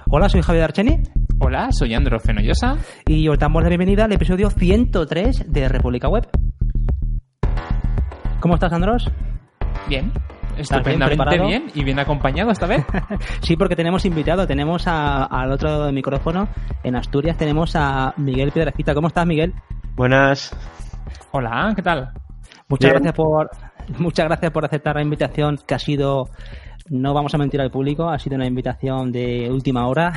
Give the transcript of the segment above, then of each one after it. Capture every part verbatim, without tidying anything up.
Hola, soy Javier Archeni. Hola, soy Andro Fenollosa. Y os damos la bienvenida al episodio ciento tres de República Web. ¿Cómo estás, Andros? Bien, estupendamente bien, bien y bien acompañado esta vez. Sí, porque tenemos invitado, tenemos a, al otro lado del micrófono, en Asturias, tenemos a Miguel Piedrafita. ¿Cómo estás, Miguel? Buenas. Hola, ¿qué tal? Muchas bien. gracias por muchas gracias por aceptar la invitación, que ha sido, no vamos a mentir al público, ha sido una invitación de última hora.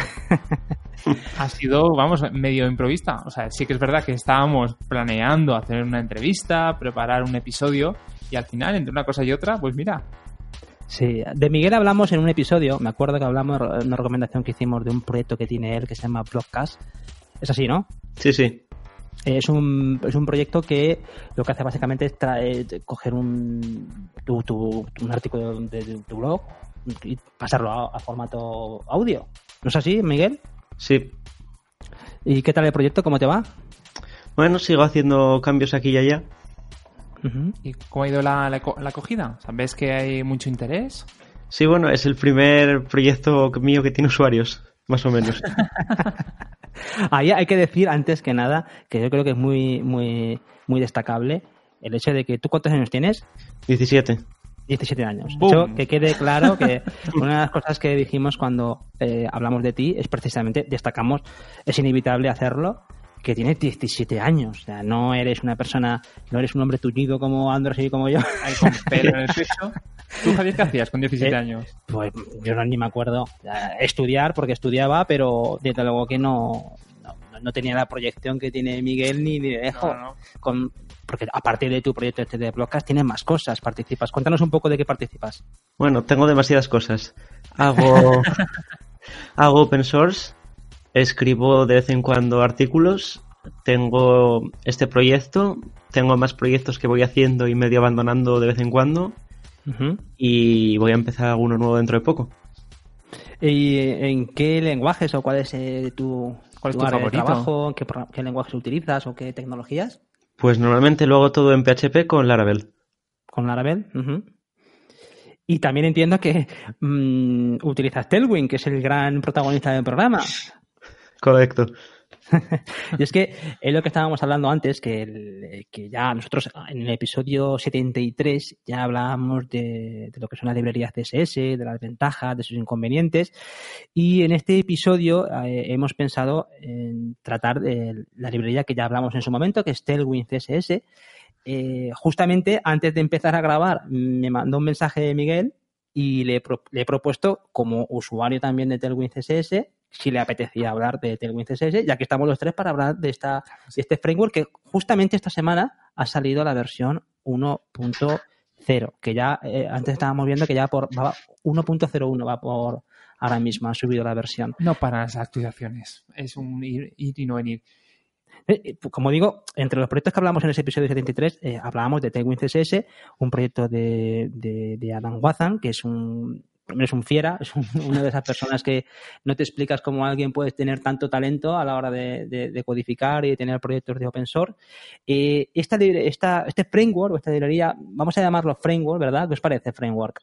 Ha sido, vamos, medio improvista. O sea, sí que es verdad que estábamos planeando hacer una entrevista, preparar un episodio y al final, entre una cosa y otra, pues mira. Sí, de Miguel hablamos en un episodio, me acuerdo que hablamos de una recomendación que hicimos de un proyecto que tiene él que se llama Blogcast. Es así, ¿no? Sí, sí. Es un, es un proyecto que lo que hace básicamente es traer, coger un, tu, tu, un artículo de, de tu blog y pasarlo a, a formato audio. ¿No es así, Miguel? Sí. ¿Y qué tal el proyecto? ¿Cómo te va? Bueno, sigo haciendo cambios aquí y allá. Uh-huh. ¿Y cómo ha ido la, la, la acogida? ¿Sabes que hay mucho interés? Sí, bueno, es el primer proyecto mío que tiene usuarios, más o menos. Ahí hay que decir, antes que nada, que yo creo que es muy, muy, muy destacable el hecho de que... ¿Tú cuántos años tienes? diecisiete. diecisiete años. De hecho, que quede claro que una de las cosas que dijimos cuando eh, hablamos de ti es precisamente, destacamos, es inevitable hacerlo, que tienes diecisiete años. O sea, no eres una persona, no eres un hombre tullido como Andros y como yo. Ahí con pelo en el pecho. ¿Tú, Javier, qué hacías con diecisiete eh, años? Pues yo no, ni me acuerdo. Estudiar, porque estudiaba, pero desde luego que no, no, no tenía la proyección que tiene Miguel ni de dejo. No, no, no. Con, porque a partir de tu proyecto este de Blogcast tienes más cosas, participas. Cuéntanos un poco de qué participas. Bueno, tengo demasiadas cosas. Hago, hago open source, escribo de vez en cuando artículos, tengo este proyecto, tengo más proyectos que voy haciendo y medio abandonando de vez en cuando. Uh-huh. Y voy a empezar alguno nuevo dentro de poco. ¿Y en qué lenguajes o cuál es eh, tu, ¿Cuál es tu tu favorito? de trabajo? ¿Qué, ¿Qué lenguajes utilizas o qué tecnologías? Pues normalmente lo hago todo en P H P con Laravel. ¿Con Laravel? Uh-huh. Y también entiendo que mmm, utilizas Tailwind, que es el gran protagonista del programa. Correcto. Y es que es lo que estábamos hablando antes, que, el, que ya nosotros en el episodio setenta y tres ya hablábamos de, de lo que son las librerías C S S, de las ventajas, de sus inconvenientes, y en este episodio eh, hemos pensado en tratar de la librería que ya hablamos en su momento, que es Tailwind C S S. Eh, justamente antes de empezar a grabar me mandó un mensaje de Miguel y le, pro, le he propuesto, como usuario también de Tailwind C S S, si le apetecía hablar de Tailwind C S S, ya que estamos los tres para hablar de, esta, de este framework que justamente esta semana ha salido la versión uno punto cero, que ya eh, antes estábamos viendo que ya por uno punto cero uno va por ahora mismo, ha subido la versión. No para las actualizaciones, es un ir, ir y no venir. Eh, como digo, entre los proyectos que hablamos en ese episodio setenta y tres, eh, hablábamos de Tailwind C S S, un proyecto de, de, de Adam Wathan, que es un es un fiera, es un, una de esas personas que no te explicas cómo alguien puede tener tanto talento a la hora de, de, de codificar y de tener proyectos de open source. Eh, esta, esta, este framework o esta librería, vamos a llamarlo framework, ¿verdad? ¿Qué os parece framework?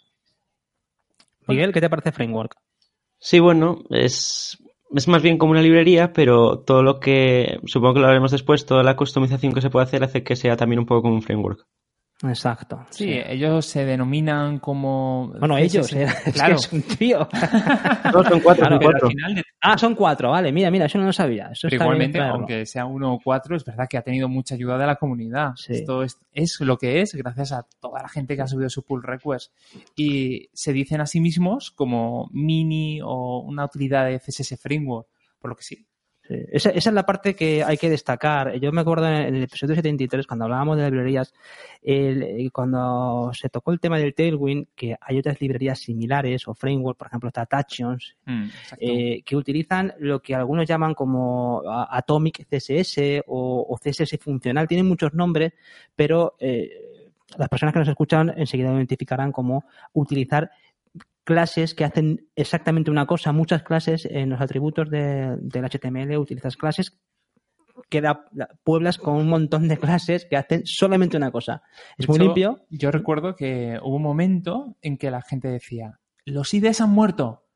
Miguel, ¿qué te parece framework? Sí, bueno, es, es más bien como una librería, pero todo lo que, supongo que lo haremos después, toda la customización que se puede hacer hace que sea también un poco como un framework. Exacto. Sí, sí, ellos se denominan como... Bueno, C S S. ellos, eh, claro. Es que es un tío. No, son cuatro, claro, son cuatro. Al final de... Ah, son cuatro, vale. Mira, mira, eso no lo sabía. Eso pero está igualmente, bien, aunque sea uno o cuatro, es verdad que ha tenido mucha ayuda de la comunidad. Sí. Esto es, es lo que es gracias a toda la gente que ha subido su pull request. Y se dicen a sí mismos como mini o una utilidad de C S S Framework, por lo que sí. Sí. Esa, esa es la parte que hay que destacar. Yo me acuerdo en el episodio setenta y tres, cuando hablábamos de las librerías, el, cuando se tocó el tema del Tailwind, que hay otras librerías similares o framework, por ejemplo, está Tachyons, mm, eh, que utilizan lo que algunos llaman como Atomic C S S o, o C S S funcional. Tienen muchos nombres, pero eh, las personas que nos escuchan enseguida lo identificarán como utilizar clases que hacen exactamente una cosa. Muchas clases en los atributos de, del H T M L utilizas clases que da, pueblas con un montón de clases que hacen solamente una cosa. Es muy yo, limpio. Yo recuerdo que hubo un momento en que la gente decía, los I Ds han muerto.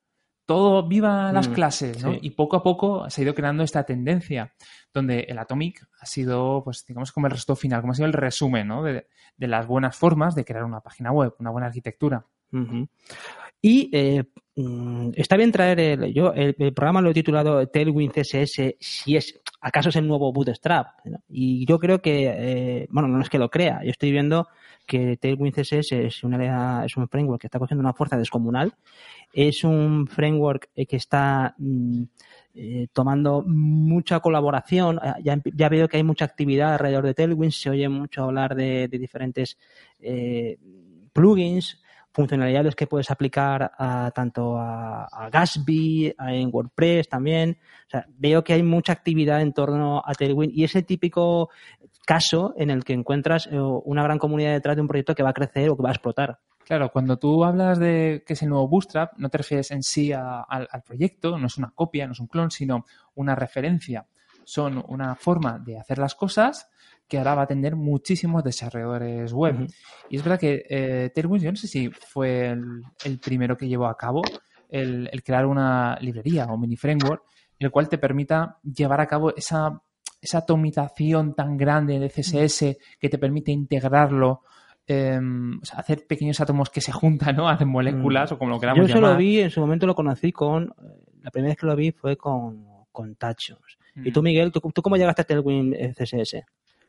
todo, viva las Mm, clases, ¿no? sí. Y poco a poco se ha ido creando esta tendencia, donde el Atomic ha sido, pues digamos, como el resultado final, como ha sido el resumen, ¿no? De, de las buenas formas de crear una página web, una buena arquitectura. Uh-huh. Y eh, está bien traer el, yo el, el programa lo he titulado Tailwind C S S, si es acaso es el nuevo Bootstrap, ¿no? Y yo creo que eh, bueno, no es que lo crea, yo estoy viendo que Tailwind C S S es una es un framework que está cogiendo una fuerza descomunal, es un framework que está mm, eh, tomando mucha colaboración, ya, ya veo que hay mucha actividad alrededor de Tailwind, se oye mucho hablar de, de diferentes eh, plugins, funcionalidades que puedes aplicar a, tanto a, a Gatsby, a, en WordPress también. O sea, veo que hay mucha actividad en torno a Tailwind y es el típico caso en el que encuentras eh, una gran comunidad detrás de un proyecto que va a crecer o que va a explotar. Claro, cuando tú hablas de que es el nuevo Bootstrap, no te refieres en sí a, a, al proyecto, no es una copia, no es un clon, sino una referencia. Son una forma de hacer las cosas que ahora va a atender muchísimos desarrolladores web. Uh-huh. Y es verdad que eh, Tailwind, yo no sé si fue el, el primero que llevó a cabo el, el crear una librería o mini framework en el cual te permita llevar a cabo esa, esa atomización tan grande de C S S que te permite integrarlo, eh, o sea, hacer pequeños átomos que se juntan, ¿no? Hacen moléculas uh-huh. o como lo queramos yo llamar. Yo eso lo vi, en su momento lo conocí con, la primera vez que lo vi fue con, con Tachos. Uh-huh. Y tú, Miguel, ¿tú, ¿tú cómo llegaste a Tailwind C S S?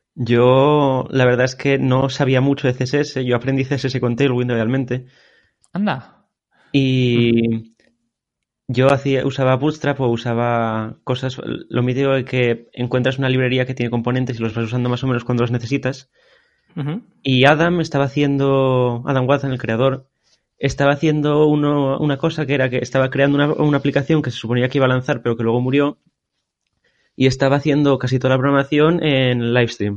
Yo, la verdad es que no sabía mucho de C S S. Yo aprendí C S S con Tailwind realmente. Anda. Y mm. yo hacía, usaba Bootstrap o usaba cosas... Lo mítico es que encuentras una librería que tiene componentes y los vas usando más o menos cuando los necesitas. Uh-huh. Y Adam estaba haciendo... Adam Watson, el creador, estaba haciendo uno, una cosa que era que estaba creando una, una aplicación que se suponía que iba a lanzar, pero que luego murió. Y estaba haciendo casi toda la programación en Livestream.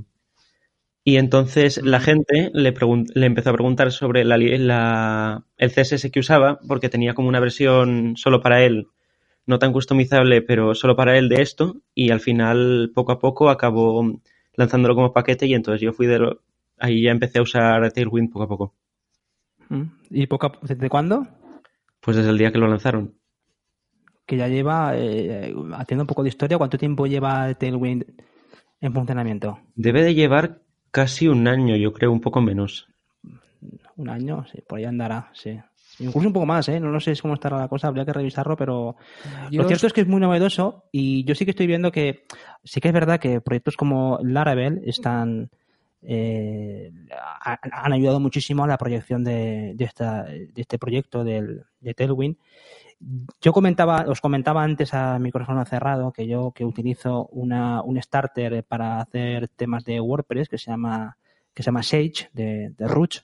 Y entonces la gente le, pregun- le empezó a preguntar sobre la, la, el C S S que usaba, porque tenía como una versión solo para él, no tan customizable, pero solo para él de esto. Y al final, poco a poco, acabó lanzándolo como paquete y entonces yo fui de lo... Ahí ya empecé a usar Tailwind poco a poco. ¿Y poco a... desde cuándo? Pues desde el día que lo lanzaron. Que ya lleva, eh, haciendo un poco de historia, ¿cuánto tiempo lleva Tailwind en funcionamiento? Debe de llevar casi un año, yo creo, un poco menos. Un año, sí, por ahí andará, sí. Incluso un poco más, ¿eh? No, no sé cómo estará la cosa, habría que revisarlo, pero yo... lo cierto es que es muy novedoso y yo sí que estoy viendo que sí que es verdad que proyectos como Laravel están... Eh, han ayudado muchísimo a la proyección de, de, esta, de este proyecto del, de Tailwind. Yo comentaba, os comentaba antes a micrófono cerrado que yo que utilizo una, un starter para hacer temas de WordPress que se llama que se llama Sage de, de Ruch,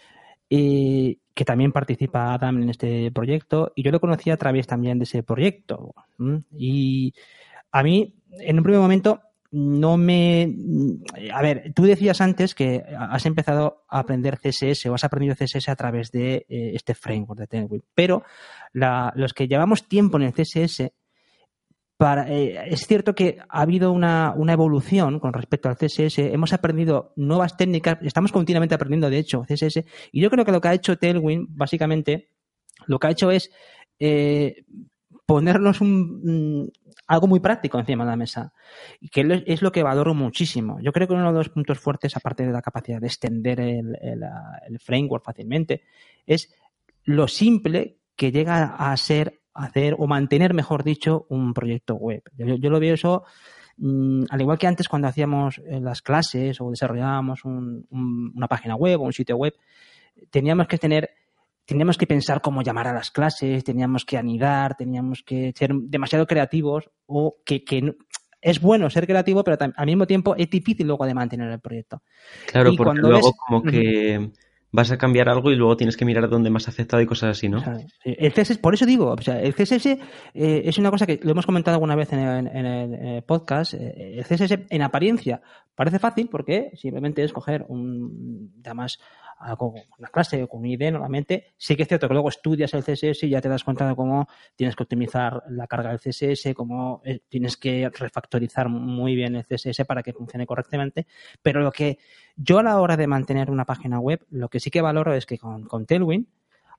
y que también participa Adam en este proyecto y yo lo conocí a través también de ese proyecto. ¿Mm? Y a mí en un primer momento no me... A ver, tú decías antes que has empezado a aprender C S S o has aprendido C S S a través de eh, este framework de Tailwind, pero la, los que llevamos tiempo en el C S S, para, eh, es cierto que ha habido una, una evolución con respecto al C S S, hemos aprendido nuevas técnicas, estamos continuamente aprendiendo, de hecho, C S S, y yo creo que lo que ha hecho Tailwind, básicamente, lo que ha hecho es eh, ponernos un... Mm, algo muy práctico encima de la mesa, y que es lo que valoro muchísimo. Yo creo que uno de los puntos fuertes, aparte de la capacidad de extender el, el, el framework fácilmente, es lo simple que llega a ser, hacer o mantener, mejor dicho, un proyecto web. Yo, yo lo veo eso, mmm, al igual que antes cuando hacíamos las clases o desarrollábamos un, un, una página web o un sitio web, teníamos que tener Teníamos que pensar cómo llamar a las clases, teníamos que anidar, teníamos que ser demasiado creativos o que, que es bueno ser creativo, pero al mismo tiempo es difícil luego de mantener el proyecto. Claro, y porque luego ves, como que vas a cambiar algo y luego tienes que mirar dónde más ha aceptado y cosas así, ¿no? O sea, el C S S, por eso digo, o sea, el C S S eh, es una cosa que lo hemos comentado alguna vez en el, en el, en el podcast. Eh, el C S S en apariencia parece fácil porque simplemente es coger un, además, algo, una clase con una I D E normalmente. Sí que es cierto que luego estudias el C S S y ya te das cuenta de cómo tienes que optimizar la carga del C S S, cómo eh, tienes que refactorizar muy bien el C S S para que funcione correctamente. Pero lo que yo a la hora de mantener una página web, lo que sí que valoro es que con, con Tailwind,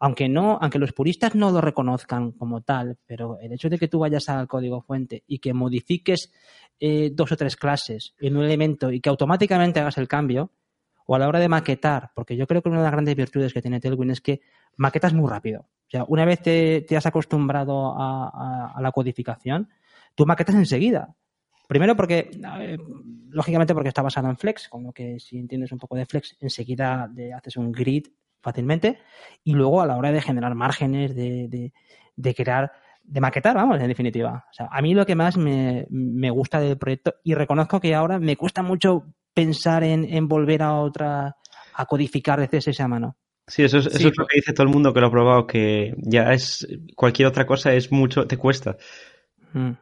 aunque no, aunque los puristas no lo reconozcan como tal, pero el hecho de que tú vayas al código fuente y que modifiques eh, dos o tres clases en un elemento y que automáticamente hagas el cambio, o a la hora de maquetar, porque yo creo que una de las grandes virtudes que tiene Tailwind es que maquetas muy rápido. O sea, una vez te, te has acostumbrado a, a, a la codificación, tú maquetas enseguida. Primero porque, eh, lógicamente porque está basado en Flex, con lo que si entiendes un poco de Flex, enseguida le haces un grid fácilmente, y luego a la hora de generar márgenes, de, de, de crear, de maquetar, vamos, en definitiva. O sea, a mí lo que más me, me gusta del proyecto, y reconozco que ahora me cuesta mucho pensar en, en volver a otra, a codificar de C S S a mano. Sí, eso es, eso sí, es lo que dice todo el mundo que lo ha probado, que ya es, cualquier otra cosa es mucho, te cuesta. Mm.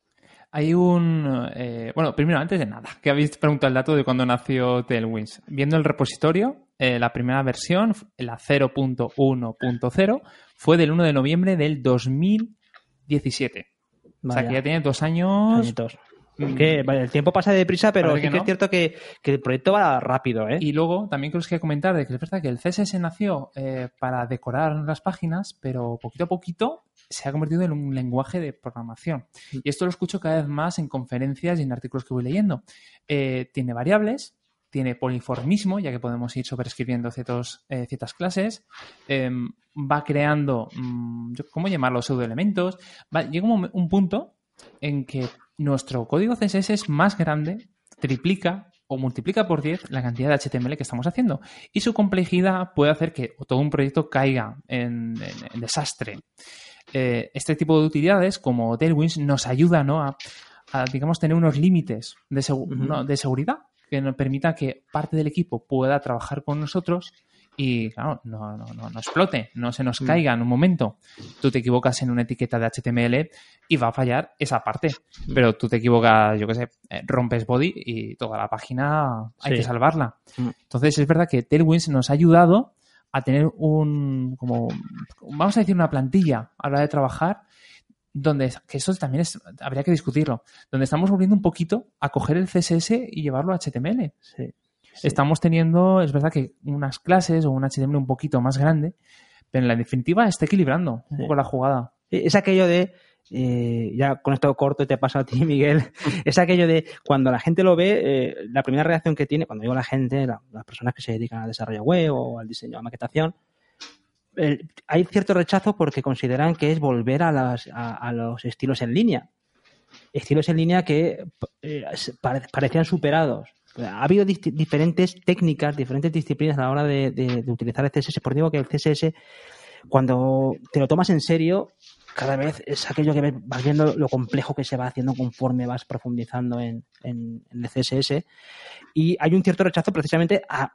Hay un... Eh, bueno, primero, antes de nada, que habéis preguntado el dato de cuándo nació Tailwind. Viendo el repositorio, eh, la primera versión, la cero punto uno punto cero, fue del uno de noviembre del dos mil diecisiete. Vaya. O sea, que ya tiene dos años... Añitos. Que vale, el tiempo pasa deprisa, pero sí que, que no. es cierto que, que el proyecto va rápido, ¿eh? Y luego también creo que comentar de que es verdad que el C S S nació eh, para decorar las páginas, pero poquito a poquito se ha convertido en un lenguaje de programación. Y esto lo escucho cada vez más en conferencias y en artículos que voy leyendo. Eh, tiene variables, tiene poliformismo, ya que podemos ir sobreescribiendo ciertos, eh, ciertas clases, eh, va creando, mmm, ¿cómo llamarlo? Pseudoelementos. Va, llega un, un punto en que nuestro código C S S es más grande, triplica o multiplica por diez la cantidad de H T M L que estamos haciendo. Y su complejidad puede hacer que todo un proyecto caiga en, en, en desastre. Eh, este tipo de utilidades, como Tailwind, nos ayuda, ¿no? a, a, digamos, tener unos límites de, segu- uh-huh. ¿no? de seguridad que nos permita que parte del equipo pueda trabajar con nosotros y, claro, no, no, no, no explote, no se nos caiga en un momento. Tú te equivocas en una etiqueta de H T M L y va a fallar esa parte. Pero tú te equivocas, yo qué sé, rompes body y toda la página hay sí. que salvarla. Entonces, es verdad que Tailwind nos ha ayudado a tener un, como, vamos a decir, una plantilla a la hora de trabajar donde, que eso también es, habría que discutirlo, donde estamos volviendo un poquito a coger el C S S y llevarlo a H T M L. Sí. Sí. Estamos teniendo, es verdad que unas clases o un H T M L un poquito más grande, pero en la definitiva está equilibrando un sí. poco la jugada. Es aquello de, eh, ya con esto corto te pasa a ti, Miguel, es aquello de cuando la gente lo ve, eh, la primera reacción que tiene, cuando digo la gente, la, las personas que se dedican al desarrollo web o al diseño, a la maquetación, eh, hay cierto rechazo porque consideran que es volver a, las, a, a los estilos en línea. Estilos en línea que eh, parecían superados. Ha habido dist- diferentes técnicas, diferentes disciplinas a la hora de, de, de utilizar el C S S. Por digo que el C S S, cuando te lo tomas en serio, cada vez es aquello que vas viendo lo complejo que se va haciendo conforme vas profundizando en, en, en el C S S. Y hay un cierto rechazo precisamente a...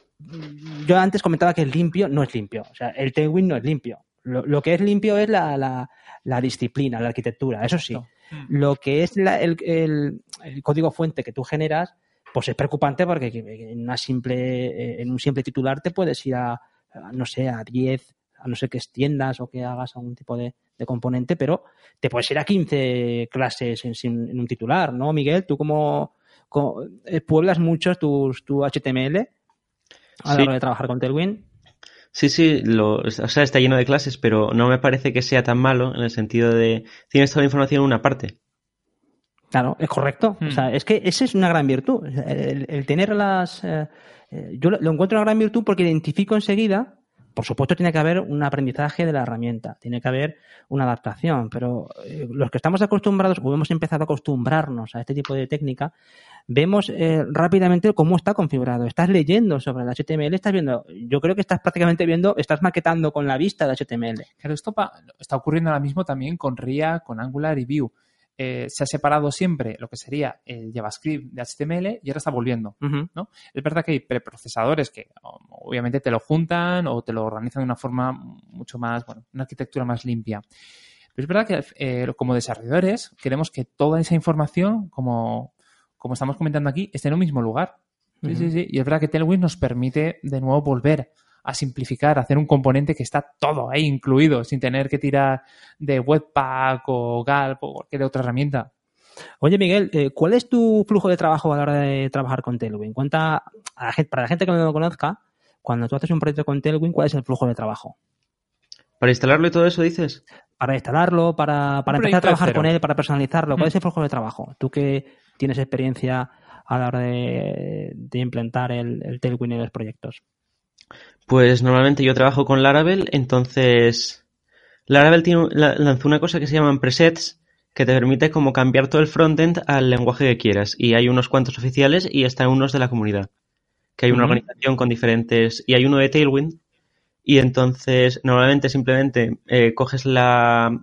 Yo antes comentaba que el limpio no es limpio. O sea, el Tailwind no es limpio. Lo, lo que es limpio es la, la, la disciplina, la arquitectura, eso sí. No. Lo que es la, el, el, el código fuente que tú generas, pues es preocupante porque en, una simple, en un simple titular te puedes ir a, a no sé, a diez, a no ser que extiendas o que hagas algún tipo de, de componente, pero te puedes ir a quince clases en, en un titular, ¿no, Miguel? Tú como, como pueblas mucho tus, tu H T M L a la sí. hora de trabajar con Tailwind. Sí, sí, lo, o sea, está lleno de clases, pero no me parece que sea tan malo en el sentido de tienes toda la información en una parte. Claro, es correcto. Hmm. O sea, es que esa es una gran virtud. El, el tener las... Eh, yo lo, lo encuentro una gran virtud porque identifico enseguida, por supuesto tiene que haber un aprendizaje de la herramienta, tiene que haber una adaptación, pero eh, los que estamos acostumbrados o hemos empezado a acostumbrarnos a este tipo de técnica, vemos eh, rápidamente cómo está configurado. Estás leyendo sobre el H T M L, estás viendo, yo creo que estás prácticamente viendo, estás maquetando con la vista de H T M L. Claro, esto pa, está ocurriendo ahora mismo también con React, con Angular y Vue. Eh, se ha separado siempre lo que sería el JavaScript de H T M L y ahora está volviendo, uh-huh. ¿no? Es verdad que hay preprocesadores que obviamente te lo juntan o te lo organizan de una forma mucho más, bueno, una arquitectura más limpia. Pero es verdad que eh, como desarrolladores queremos que toda esa información, como, como estamos comentando aquí, esté en un mismo lugar. Uh-huh. Sí, sí, sí. Y es verdad que Tailwind nos permite de nuevo volver a simplificar, a hacer un componente que está todo ahí incluido, sin tener que tirar de Webpack o Gulp o cualquier otra herramienta. Oye, Miguel, eh, ¿cuál es tu flujo de trabajo a la hora de trabajar con Tailwind? Cuenta, a la gente, para la gente que no lo conozca, cuando tú haces un proyecto con Tailwind, ¿cuál es el flujo de trabajo? ¿Para instalarlo y todo eso dices? Para instalarlo, para, para empezar a trabajar con él, para personalizarlo. ¿Cuál mm. es el flujo de trabajo? Tú que tienes experiencia a la hora de, de implementar el, el Tailwind en los proyectos. Pues normalmente yo trabajo con Laravel, entonces Laravel tiene, lanzó una cosa que se llaman presets, que te permite como cambiar todo el frontend al lenguaje que quieras. Y hay unos cuantos oficiales y están unos de la comunidad. Que hay una uh-huh. organización con diferentes... Y hay uno de Tailwind. Y entonces, normalmente simplemente eh, coges la,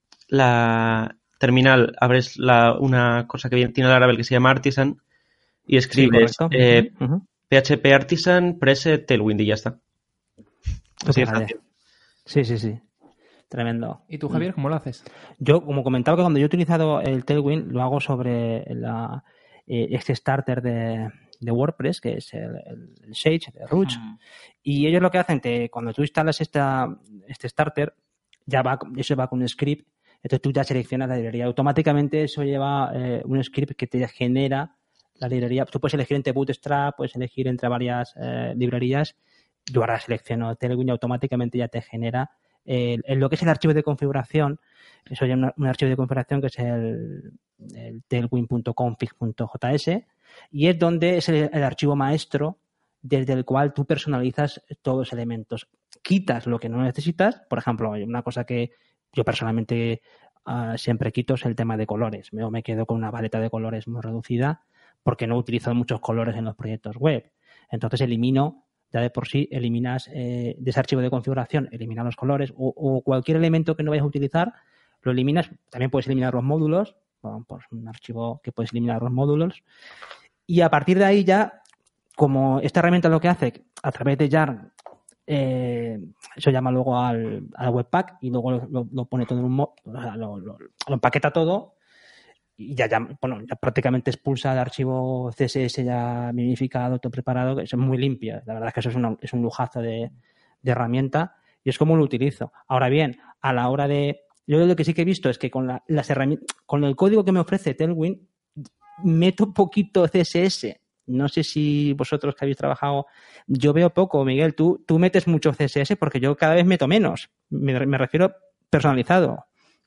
la terminal, abres la, una cosa que tiene Laravel que se llama Artisan y escribes sí, eh, uh-huh. P H P Artisan preset Tailwind y ya está. Así es fácil. Sí, sí, sí. Tremendo. ¿Y tú, Javier, cómo lo haces? Yo, como comentaba, que cuando yo he utilizado el Tailwind, lo hago sobre la, eh, este starter de, de WordPress, que es el, el Sage de Root. Mm. Y ellos lo que hacen, te, cuando tú instalas esta, este starter, ya va, eso va con un script. Entonces tú ya seleccionas la librería. Automáticamente eso lleva eh, un script que te genera la librería. Tú puedes elegir entre Bootstrap, puedes elegir entre varias eh, librerías. Yo ahora selecciono Tailwind y automáticamente ya te genera el, el, lo que es el archivo de configuración. Eso ya es un, un archivo de configuración que es el, el tailwind punto config punto j s y es donde es el, el archivo maestro desde el cual tú personalizas todos los elementos. Quitas lo que no necesitas. Por ejemplo, una cosa que yo personalmente uh, siempre quito es el tema de colores. Me, me quedo con una paleta de colores muy reducida porque no utilizo muchos colores en los proyectos web. Entonces elimino, ya de por sí, eliminas eh, de ese archivo de configuración, elimina los colores o, o cualquier elemento que no vayas a utilizar, lo eliminas. También puedes eliminar los módulos, bueno, pues un archivo que puedes eliminar los módulos. Y a partir de ahí ya, como esta herramienta lo que hace, a través de Yarn, eh, eso llama luego al, al Webpack y luego lo, lo, lo pone todo en un mo- lo, lo, lo, lo empaqueta todo y ya, ya, bueno, ya prácticamente expulsa el archivo C S S ya minificado, todo preparado, que es muy limpio. La verdad es que eso es, una, es un lujazo de, de herramienta y es como lo utilizo. Ahora bien, a la hora de... Yo lo que sí que he visto es que con la, las herramientas, con el código que me ofrece Tailwind, meto un poquito C S S. No sé si vosotros que habéis trabajado, yo veo poco, Miguel, tú, tú metes mucho C S S porque yo cada vez meto menos. Me, me refiero personalizado.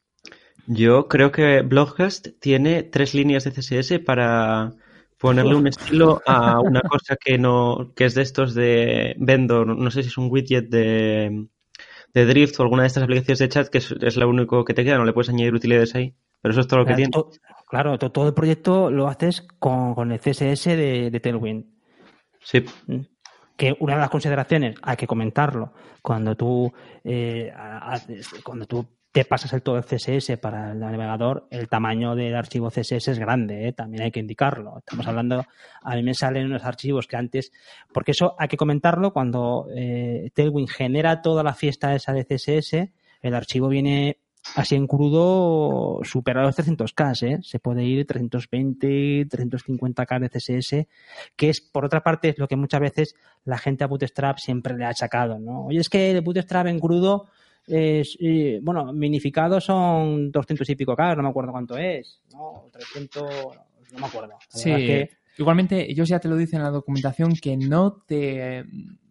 Yo creo que Blogcast tiene tres líneas de C S S para ponerle un estilo a una cosa que no, que es de estos de Vendor, no sé si es un widget de, de Drift o alguna de estas aplicaciones de chat que es, es lo único que te queda, no le puedes añadir utilidades ahí. Pero eso es todo lo que claro, tiene. To, claro, to, todo el proyecto lo haces con, con el C S S de, de Tailwind. Sí. Que una de las consideraciones, hay que comentarlo, cuando tú eh, haces, cuando tú te pasas el todo el C S S para el navegador, el tamaño del archivo C S S es grande, ¿eh? También hay que indicarlo. Estamos hablando, a mí me salen unos archivos que antes, porque eso hay que comentarlo, cuando eh, Tailwind genera toda la fiesta esa de C S S, el archivo viene así en crudo supera los trescientos K, ¿eh? Se puede ir trescientos veinte, trescientos cincuenta K de C S S, que es, por otra parte, es lo que muchas veces la gente a Bootstrap siempre le ha achacado, ¿no? Oye, es que el Bootstrap en crudo, es, eh, bueno, minificado son doscientos y pico K, no me acuerdo cuánto es, ¿no? trescientos, no me acuerdo. La sí, que... igualmente ellos ya te lo dicen en la documentación que no te...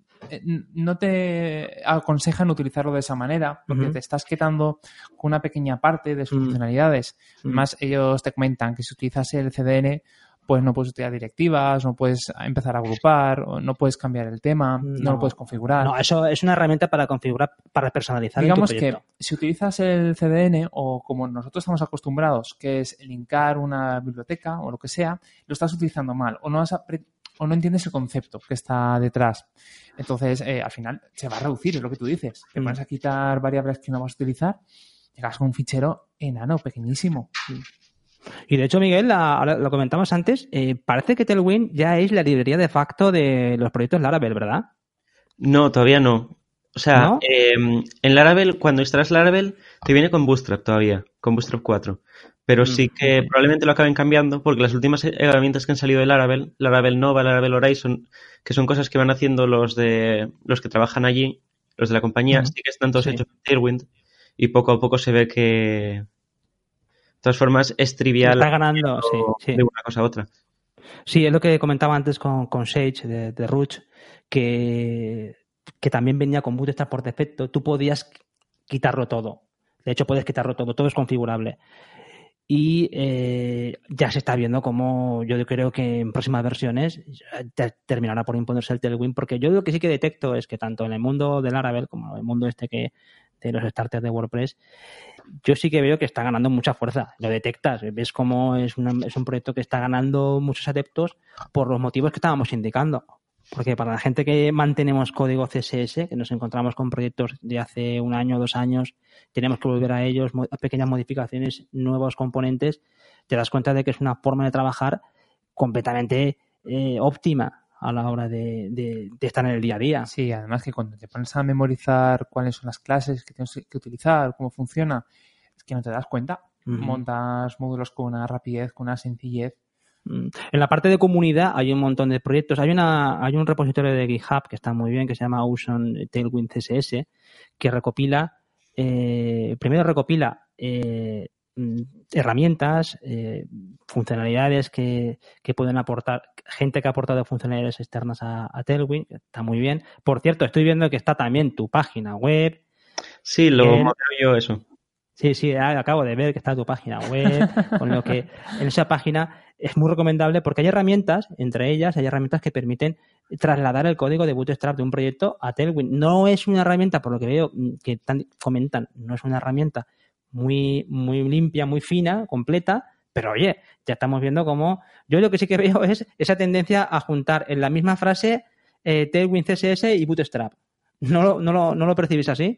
no te aconsejan utilizarlo de esa manera porque uh-huh. te estás quedando con una pequeña parte de sus uh-huh. funcionalidades. Uh-huh. Además, ellos te comentan que si utilizas el C D N, pues no puedes utilizar directivas, no puedes empezar a agrupar, no puedes cambiar el tema, no, no lo puedes configurar. No, eso es una herramienta para configurar, para personalizar. Digamos en tu proyecto. Que si utilizas el C D N o como nosotros estamos acostumbrados, que es linkar una biblioteca o lo que sea, lo estás utilizando mal o no has apre- o no entiendes el concepto que está detrás. Entonces, eh, al final, se va a reducir, es lo que tú dices. Te mm. pones a quitar variables que no vas a utilizar, llegas a un fichero enano, pequeñísimo. Mm. Y de hecho, Miguel, la, lo comentamos antes, eh, parece que Tailwind ya es la librería de facto de los proyectos Laravel, ¿verdad? No, todavía no. O sea, ¿no? eh, en Laravel, cuando instalas Laravel, te viene con Bootstrap todavía, con Bootstrap cuatro. Pero sí que okay. probablemente lo acaben cambiando porque las últimas herramientas que han salido de Laravel, Laravel Nova, Laravel Horizon, que son cosas que van haciendo los de los que trabajan allí, los de la compañía, uh-huh. sí que están todos sí. hechos en Tailwind y poco a poco se ve que de todas formas es trivial está ganando sí, sí. de una cosa a otra. Sí, es lo que comentaba antes con, con Sage de, de Root, que, que también venía con Bootstrap por defecto. Tú podías quitarlo todo. De hecho, puedes quitarlo todo, todo es configurable. Y eh, ya se está viendo cómo yo creo que en próximas versiones te terminará por imponerse el Tailwind, porque yo lo que sí que detecto es que tanto en el mundo del Laravel como en el mundo este que de los starters de WordPress, yo sí que veo que está ganando mucha fuerza. Lo detectas, ves cómo es, una, es un proyecto que está ganando muchos adeptos por los motivos que estábamos indicando. Porque para la gente que mantenemos código C S S, que nos encontramos con proyectos de hace un año o dos años, tenemos que volver a ellos, a pequeñas modificaciones, nuevos componentes, te das cuenta de que es una forma de trabajar completamente eh, óptima a la hora de, de, de estar en el día a día. Sí, además que cuando te pones a memorizar cuáles son las clases que tienes que utilizar, cómo funciona, es que no te das cuenta. Uh-huh. Montas módulos con una rapidez, con una sencillez. En la parte de comunidad hay un montón de proyectos. Hay una hay un repositorio de GitHub que está muy bien, que se llama Ocean Tailwind C S S, que recopila, eh, primero recopila eh, herramientas, eh, funcionalidades que, que pueden aportar, gente que ha aportado funcionalidades externas a, a Tailwind, que está muy bien. Por cierto, estoy viendo que está también tu página web. Sí, lo modelo yo eso. Sí, sí, acabo de ver que está tu página web, con lo que en esa página es muy recomendable porque hay herramientas, entre ellas hay herramientas que permiten trasladar el código de Bootstrap de un proyecto a Tailwind. No es una herramienta, por lo que veo que tan, comentan, no es una herramienta muy, muy limpia, muy fina, completa, pero oye, ya estamos viendo cómo... Yo lo que sí que veo es esa tendencia a juntar en la misma frase eh, Tailwind C S S y Bootstrap. ¿No, no, lo, ¿No lo percibís así?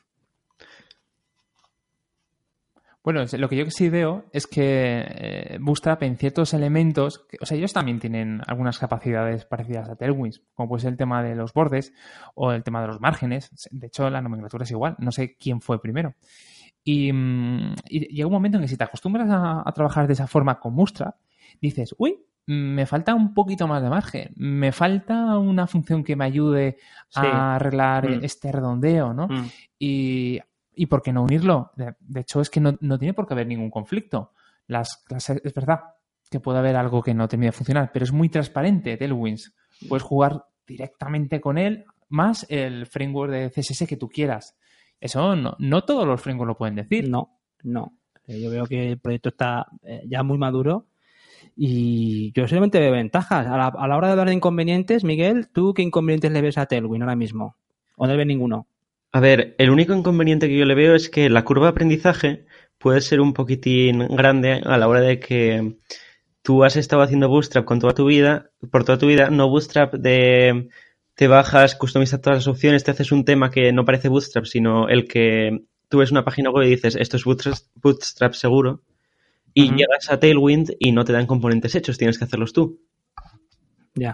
Bueno, lo que yo sí veo es que eh, Bootstrap en ciertos elementos, que, o sea, ellos también tienen algunas capacidades parecidas a Tailwind, como puede ser el tema de los bordes o el tema de los márgenes. De hecho, la nomenclatura es igual. No sé quién fue primero. Y, y llega un momento en que si te acostumbras a, a trabajar de esa forma con Bootstrap, dices, uy, me falta un poquito más de margen. Me falta una función que me ayude sí. a arreglar mm. este redondeo, ¿no? Mm. Y... ¿Y por qué no unirlo? De, de hecho, es que no, no tiene por qué haber ningún conflicto. Las clases, es verdad que puede haber algo que no termine de funcionar, pero es muy transparente Tailwind. Puedes jugar directamente con él, más el framework de C S S que tú quieras. Eso no, no todos los frameworks lo pueden decir. No, no. Yo veo que el proyecto está ya muy maduro y yo solamente veo ventajas. A la, a la hora de hablar de inconvenientes, Miguel, ¿tú qué inconvenientes le ves a Tailwind ahora mismo? ¿O no le ves ninguno? A ver, el único inconveniente que yo le veo es que la curva de aprendizaje puede ser un poquitín grande a la hora de que tú has estado haciendo Bootstrap con toda tu vida, por toda tu vida, no Bootstrap de te bajas, customizas todas las opciones, te haces un tema que no parece Bootstrap, sino el que tú ves una página web y dices esto es Bootstrap, bootstrap seguro y uh-huh. llegas a Tailwind y no te dan componentes hechos, tienes que hacerlos tú. Ya.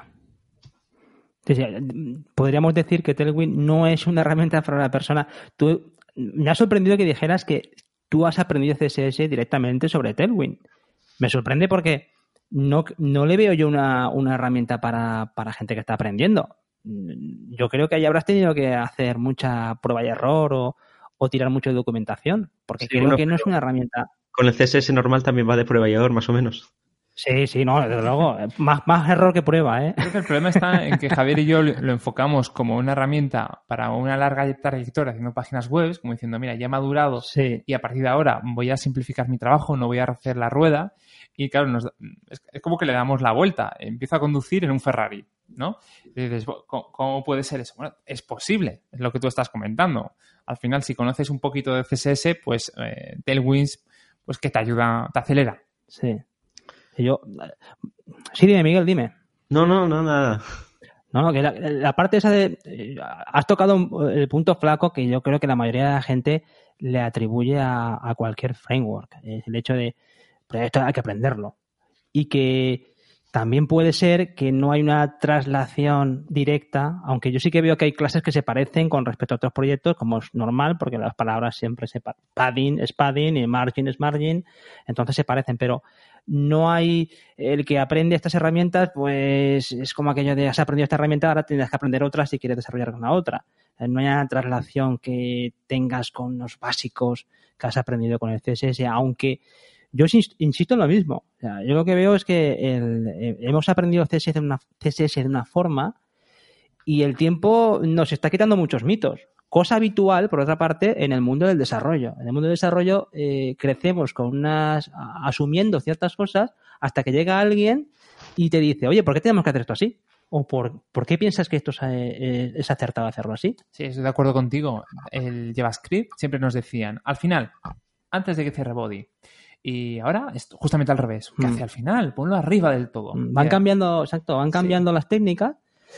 Podríamos decir que Tailwind no es una herramienta para la persona. Tú, me ha sorprendido que dijeras que tú has aprendido C S S directamente sobre Tailwind. Me sorprende porque no, no le veo yo una, una herramienta para, para gente que está aprendiendo. Yo creo que ahí habrás tenido que hacer mucha prueba y error o, o tirar mucho de documentación, porque sí, creo bueno, que no es una herramienta... Con el C S S normal también va de prueba y error, más o menos. Sí, sí, no, desde luego. Más, más error que prueba, ¿eh? Creo que el problema está en que Javier y yo lo enfocamos como una herramienta para una larga trayectoria haciendo páginas web, como diciendo, mira, ya he madurado sí. y a partir de ahora voy a simplificar mi trabajo, no voy a hacer la rueda. Y claro, nos, es, es como que le damos la vuelta. Empiezo a conducir en un Ferrari, ¿no? Y dices, ¿cómo, ¿cómo puede ser eso? Bueno, es posible, es lo que tú estás comentando. Al final, si conoces un poquito de C S S, pues eh, Tailwind, pues que te ayuda, te acelera. Sí. Yo, sí, dime, Miguel, dime. No, no, no, nada. No, no, que la, la parte esa de... Eh, has tocado un, el punto flaco que yo creo que la mayoría de la gente le atribuye a, a cualquier framework. Es el hecho de, pues esto hay que aprenderlo. Y que también puede ser que no hay una traslación directa, aunque yo sí que veo que hay clases que se parecen con respecto a otros proyectos, como es normal, porque las palabras siempre se parecen. Padding es padding y margin es margin, entonces se parecen, pero... No hay el que aprende estas herramientas, pues es como aquello de has aprendido esta herramienta, ahora tienes que aprender otra si quieres desarrollar una otra. No hay una traslación que tengas con los básicos que has aprendido con el C S S, aunque yo insisto en lo mismo. O sea, yo lo que veo es que el, eh, hemos aprendido C S S de una, C S S de una forma y el tiempo nos está quitando muchos mitos. Cosa habitual, por otra parte, en el mundo del desarrollo. En el mundo del desarrollo eh, crecemos con unas asumiendo ciertas cosas hasta que llega alguien y te dice, oye, ¿por qué tenemos que hacer esto así? ¿O por, por qué piensas que esto es, eh, es acertado hacerlo así? Sí, estoy de acuerdo contigo. El JavaScript siempre nos decían, al final, antes de que cierre body. Y ahora es justamente al revés. ¿Qué mm. hace al final? Ponlo arriba del todo. Van yeah. cambiando, exacto, van cambiando sí. las técnicas.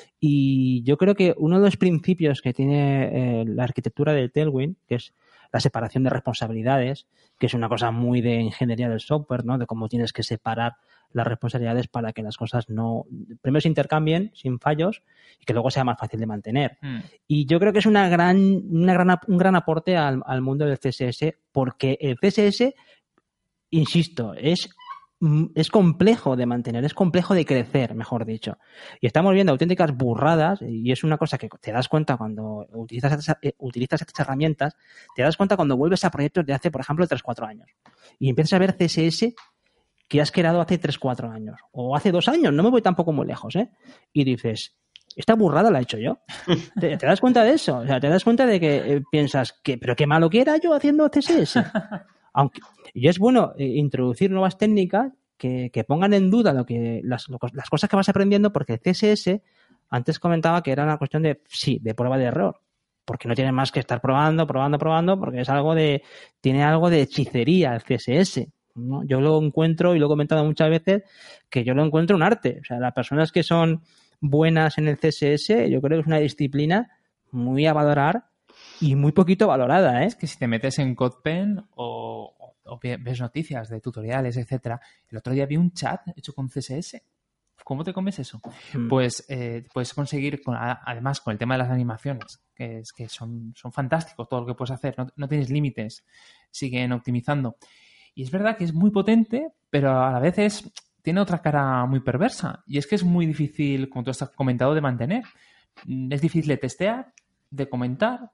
Y yo creo que uno de los principios que tiene eh, la arquitectura de Tailwind, que es la separación de responsabilidades, que es una cosa muy de ingeniería del software, ¿no? De cómo tienes que separar las responsabilidades para que las cosas no, primero se intercambien sin fallos y que luego sea más fácil de mantener. Mm. Y yo creo que es una gran, una gran, un gran aporte al, al mundo del C S S, porque el C S S, insisto, es es complejo de mantener, es complejo de crecer, mejor dicho. Y estamos viendo auténticas burradas, y es una cosa que te das cuenta cuando utilizas estas, utilizas estas herramientas, te das cuenta cuando vuelves a proyectos de hace, por ejemplo, tres cuatro años. Y empiezas a ver C S S que has creado hace tres cuatro años. O hace dos años, no me voy tampoco muy lejos, ¿eh? Y dices, esta burrada la he hecho yo. ¿Te, te das cuenta de eso? O sea, te das cuenta de que eh, piensas, que, pero qué malo que era yo haciendo C S S. Aunque, y es bueno eh, introducir nuevas técnicas que, que pongan en duda lo que las, lo, las cosas que vas aprendiendo, porque el C S S, antes comentaba que era una cuestión de, sí, de prueba de error, porque no tiene más que estar probando, probando, probando, porque es algo de, tiene algo de hechicería el C S S, ¿no? Yo lo encuentro, y lo he comentado muchas veces, que yo lo encuentro un arte. O sea, las personas que son buenas en el C S S, yo creo que es una disciplina muy a valorar y muy poquito valorada, ¿eh? Es que si te metes en CodePen o, o, o ves noticias de tutoriales, etcétera, el otro día vi un chat hecho con C S S. ¿Cómo te comes eso? Mm. Pues eh, puedes conseguir, con, además con el tema de las animaciones, que es que son, son fantásticos todo lo que puedes hacer, no, no tienes límites, siguen optimizando. Y es verdad que es muy potente, pero a la vez es, tiene otra cara muy perversa. Y es que es muy difícil, como tú has comentado, de mantener. Es difícil de testear, de comentar,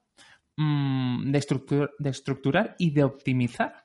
de estructurar, de estructurar y de optimizar.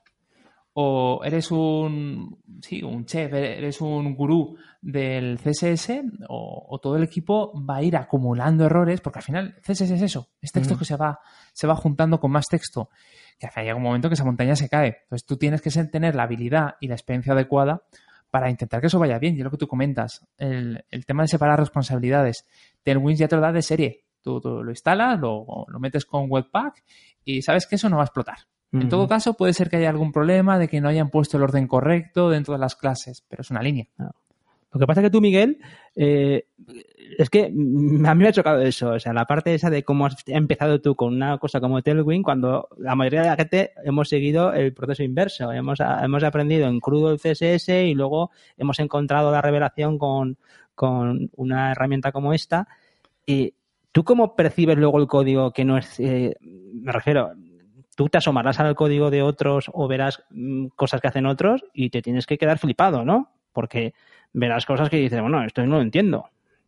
O eres un sí, un chef, eres un gurú del C S S, o, o todo el equipo va a ir acumulando errores, porque al final C S S es eso, es texto mm. que se va, se va juntando con más texto, que hace llega un momento que esa montaña se cae. Entonces tú tienes que tener la habilidad y la experiencia adecuada para intentar que eso vaya bien. Y es lo que tú comentas, el, el tema de separar responsabilidades. Tailwind ya te lo da de serie. Tú, tú lo instalas, lo, lo metes con Webpack y sabes que eso no va a explotar. En todo caso, puede ser que haya algún problema de que no hayan puesto el orden correcto dentro de las clases, pero es una línea. Lo que pasa es que tú, Miguel, eh, es que a mí me ha chocado eso. O sea, la parte esa de cómo has empezado tú con una cosa como Tailwind, cuando la mayoría de la gente hemos seguido el proceso inverso. Hemos, hemos aprendido en crudo el C S S y luego hemos encontrado la revelación con, con una herramienta como esta. Y ¿tú cómo percibes luego el código que no es... Eh, me refiero... Tú te asomarás al código de otros o verás mmm, cosas que hacen otros y te tienes que quedar flipado, ¿no? Porque verás cosas que dices, bueno, esto no lo entiendo.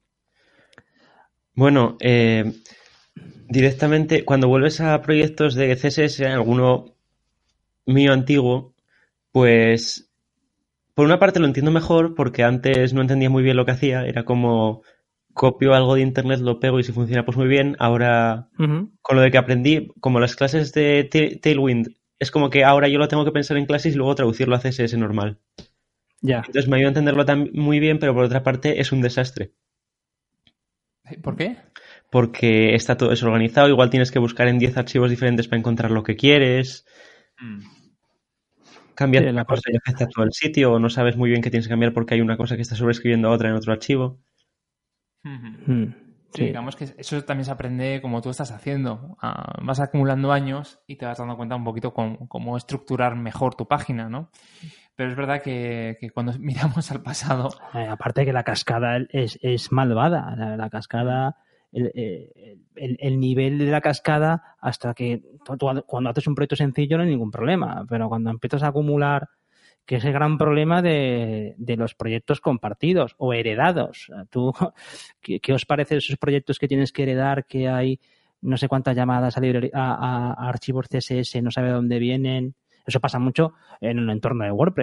Bueno, eh, directamente cuando vuelves a proyectos de C S S, alguno mío antiguo, pues por una parte lo entiendo mejor porque antes no entendía muy bien lo que hacía, era como... copio algo de internet, lo pego y si funciona pues muy bien. Ahora, uh-huh. con lo de que aprendí, como las clases de Tailwind, es como que ahora yo lo tengo que pensar en clases y luego traducirlo a C S S normal. Ya. Entonces me ayuda a entenderlo tan muy bien, pero por otra parte es un desastre. ¿Por qué? Porque está todo desorganizado, igual tienes que buscar en diez archivos diferentes para encontrar lo que quieres. Mm. Cambiar sí, una cosa y afecta a todo el sitio, o no sabes muy bien qué tienes que cambiar porque hay una cosa que está sobreescribiendo a otra en otro archivo. Uh-huh. Sí, sí, digamos que eso también se aprende como tú estás haciendo. Uh, vas acumulando años y te vas dando cuenta un poquito con, cómo estructurar mejor tu página, ¿no? Pero es verdad que, que cuando miramos al pasado... Eh, aparte que la cascada es, es malvada. La, la cascada, el, el, el nivel de la cascada, hasta que tú, cuando haces un proyecto sencillo no hay ningún problema, pero cuando empiezas a acumular... que es el gran problema de, de los proyectos compartidos o heredados. ¿Tú, qué, ¿Qué os parece esos proyectos que tienes que heredar, que hay no sé cuántas llamadas a, libre, a, a, a archivos C S S, no sabe dónde vienen? Eso pasa mucho en el entorno de WordPress,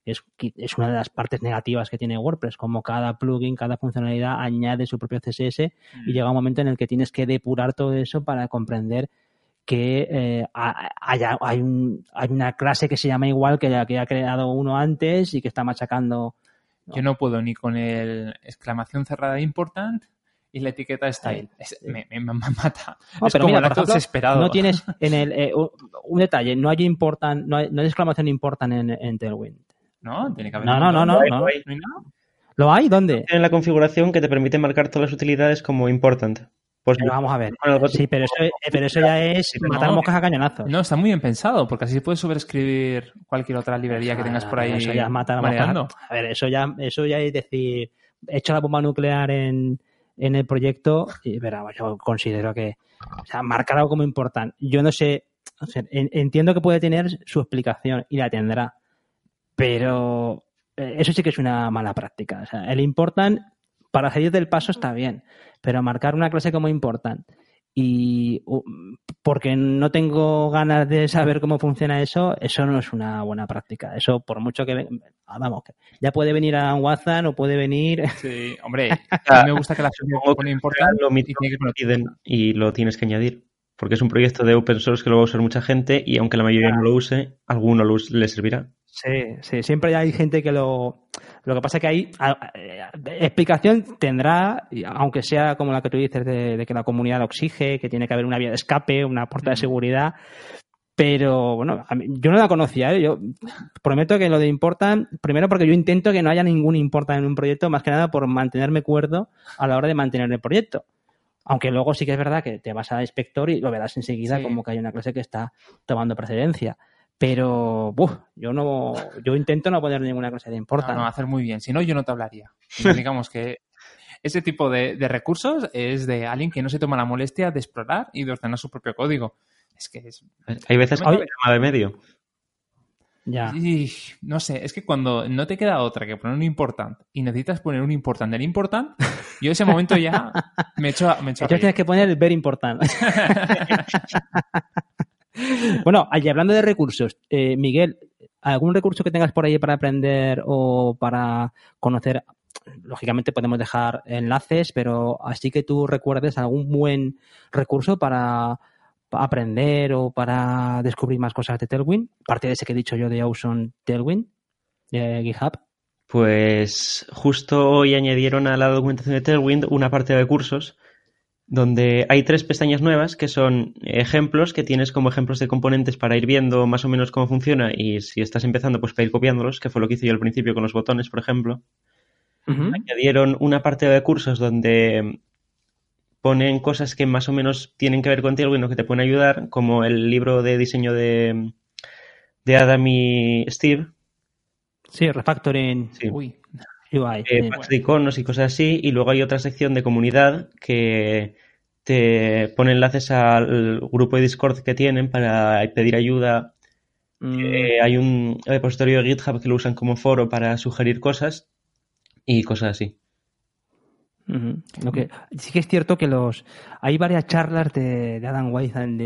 es, es una de las partes negativas que tiene WordPress, como cada plugin, cada funcionalidad añade su propio C S S mm. y llega un momento en el que tienes que depurar todo eso para comprender que eh, haya, hay, un, hay una clase que se llama igual que la que ha creado uno antes y que está machacando. ¿no? Yo no puedo ni con el exclamación cerrada important y la etiqueta style. Es, me, me, me mata. No, es pero como mira, el acto desesperado. No tienes en el eh, un detalle, no hay important, no hay, no hay exclamación important en, en Tailwind. ¿No? Tiene que haber. No, no, no, no, no. ¿No hay? ¿No hay nada? ¿Lo hay? ¿Dónde? En la configuración que te permite marcar todas las utilidades como important. Pues pero vamos a ver. Sí, pero eso, pero eso ya es matar no, moscas a cañonazos. No, está muy bien pensado, porque así puedes sobreescribir cualquier otra librería que tengas por ahí. Eso ya es matar moscas. A ver, eso ya, eso ya es decir, he hecho la bomba nuclear en, en el proyecto, y pero yo considero que, o sea, marcar algo como importante. Yo no sé, o sea, en, entiendo que puede tener su explicación y la tendrá, pero eso sí que es una mala práctica. O sea, el important para salir del paso está bien, pero marcar una clase como important y uh, porque no tengo ganas de saber cómo funciona eso, eso no es una buena práctica. Eso, por mucho que... Vamos, que ya puede venir a WhatsApp o puede venir... Sí, hombre, a mí me gusta que la gente pone important lo mismo y, que piden y lo tienes que añadir. Porque es un proyecto de open source que lo va a usar mucha gente y aunque la mayoría no lo use, alguno lo, le servirá. Sí, sí, siempre hay gente que lo... Lo que pasa es que ahí a, a, explicación tendrá, aunque sea como la que tú dices de, de que la comunidad lo exige, que tiene que haber una vía de escape, una puerta de seguridad, pero bueno, a mí, yo no la conocía, ¿eh? Yo prometo que lo de important, primero porque yo intento que no haya ningún important en un proyecto, más que nada por mantenerme cuerdo a la hora de mantener el proyecto. Aunque luego sí que es verdad que te vas a inspector y lo verás enseguida sí. Como que hay una clase que está tomando precedencia. Pero uf, yo no yo intento no poner ninguna clase de important. No, no, hacer muy bien. Si no, yo no te hablaría. Digamos que ese tipo de, de recursos es de alguien que no se toma la molestia de explorar y de ordenar su propio código. Es que es... Hay veces que me llama de medio. Ya. Y, no sé, es que cuando no te queda otra que poner un important y necesitas poner un important del important, yo ese momento ya me echo a, me echo a Entonces tienes que poner el very important. Bueno, y hablando de recursos, eh, Miguel, ¿algún recurso que tengas por ahí para aprender o para conocer? Lógicamente podemos dejar enlaces, pero así que tú recuerdes algún buen recurso para aprender o para descubrir más cosas de Tailwind, aparte de ese que he dicho yo de Awesome Tailwind, de GitHub. Pues justo hoy añadieron a la documentación de Tailwind una parte de cursos donde hay tres pestañas nuevas que son ejemplos, que tienes como ejemplos de componentes para ir viendo más o menos cómo funciona y si estás empezando pues para ir copiándolos, que fue lo que hice yo al principio con los botones, por ejemplo. Uh-huh. Añadieron una parte de cursos donde ponen cosas que más o menos tienen que ver con Tailwind o que te pueden ayudar, como el libro de diseño de, de Adam y Steve. Sí, Refactoring. Sí. Uy. U I, eh, packs de iconos y cosas así, y luego hay otra sección de comunidad que te pone enlaces al grupo de Discord que tienen para pedir ayuda. Mm. Eh, hay un repositorio de GitHub que lo usan como foro para sugerir cosas y cosas así. Uh-huh. Lo que, sí que es cierto que los hay varias charlas de, de Adam White en,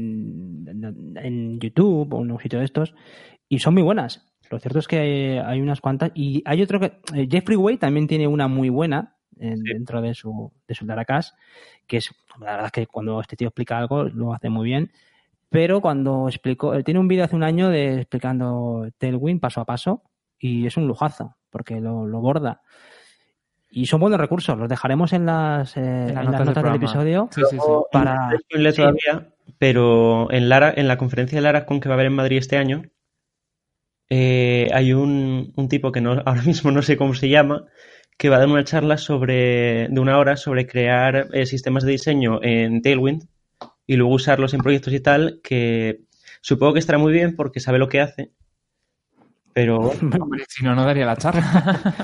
en, en YouTube o en un sitio de estos y son muy buenas. Lo cierto es que hay, hay unas cuantas y hay otro que eh, Jeffrey Way también tiene una muy buena en, sí. dentro de su de su Daracast, que es la verdad es que cuando este tío explica algo lo hace muy bien, pero cuando explicó, él tiene un vídeo hace un año de explicando Tailwind paso a paso y es un lujazo porque lo, lo borda. Y son buenos recursos, los dejaremos en las, eh, en las en notas, las notas del, del episodio. Sí, sí, sí. Para... No sí. todavía, pero en Lara, en la conferencia de Lara con que va a haber en Madrid este año, eh, hay un, un tipo que no, ahora mismo no sé cómo se llama, que va a dar una charla sobre de una hora sobre crear eh, sistemas de diseño en Tailwind y luego usarlos en proyectos y tal, que supongo que estará muy bien porque sabe lo que hace, pero... Hombre, si no, no daría la charla.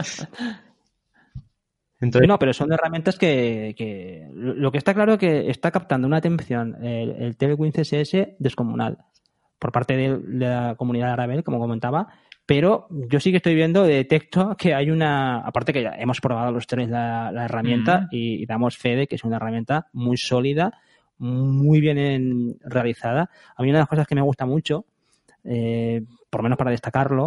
Entonces... No, pero son herramientas que, que lo que está claro es que está captando una atención el, el Tailwind C S S descomunal por parte de, de la comunidad Laravel, como comentaba, pero yo sí que estoy viendo, detecto que hay una, aparte que ya hemos probado los tres la, la herramienta uh-huh. y, y damos fe de que es una herramienta muy sólida, muy bien en, realizada. A mí una de las cosas que me gusta mucho, eh, por lo menos para destacarlo,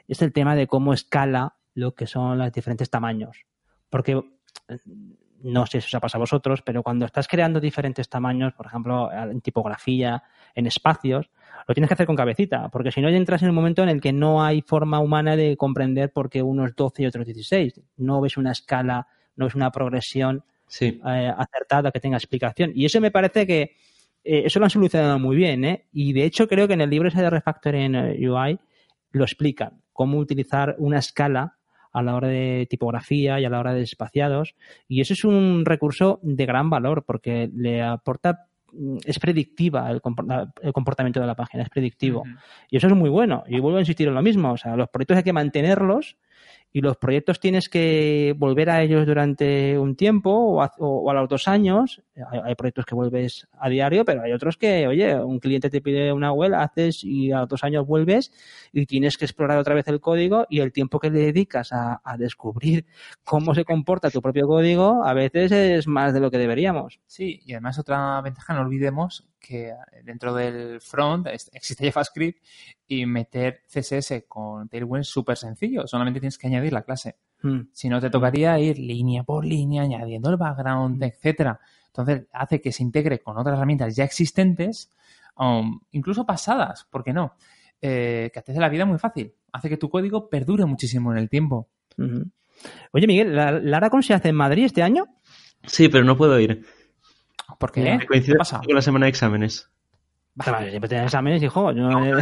es el tema de cómo escala lo que son los diferentes tamaños. Porque no sé si os ha pasado a vosotros, pero cuando estás creando diferentes tamaños, por ejemplo, en tipografía, en espacios, lo tienes que hacer con cabecita, porque si no entras en un momento en el que no hay forma humana de comprender por qué uno es doce y otro es dieciséis. No ves una escala, no ves una progresión sí. eh, acertada que tenga explicación. Y eso me parece que eh, eso lo han solucionado muy bien, ¿eh? Y de hecho creo que en el libro ese de Refactoring U I lo explican, cómo utilizar una escala a la hora de tipografía y a la hora de espaciados, y eso es un recurso de gran valor porque le aporta, es predictiva el comportamiento de la página, es predictivo. Uh-huh. Y eso es muy bueno. Y vuelvo a insistir en lo mismo, o sea, los proyectos hay que mantenerlos y los proyectos tienes que volver a ellos durante un tiempo o a, o a los dos años. Hay, hay proyectos que vuelves a diario, pero hay otros que, oye, un cliente te pide una web, haces y a los dos años vuelves y tienes que explorar otra vez el código, y el tiempo que le dedicas a, a descubrir cómo se comporta tu propio código a veces es más de lo que deberíamos. Sí, y además otra ventaja, no olvidemos que dentro del front existe JavaScript y meter C S S con Tailwind es súper sencillo. Solamente tienes que añadir la clase. Hmm. Si no, te tocaría ir línea por línea, añadiendo el background, etcétera. Entonces, hace que se integre con otras herramientas ya existentes, um, incluso pasadas, ¿por qué no? Eh, que te hace la vida muy fácil. Hace que tu código perdure muchísimo en el tiempo. Uh-huh. Oye, Miguel, ¿la, ¿la Aracon se hace en Madrid este año? Sí, pero no puedo ir. ¿Por qué? Me coincide con la semana de exámenes. Vale, vale, siempre tienes exámenes, hijo. Yo no...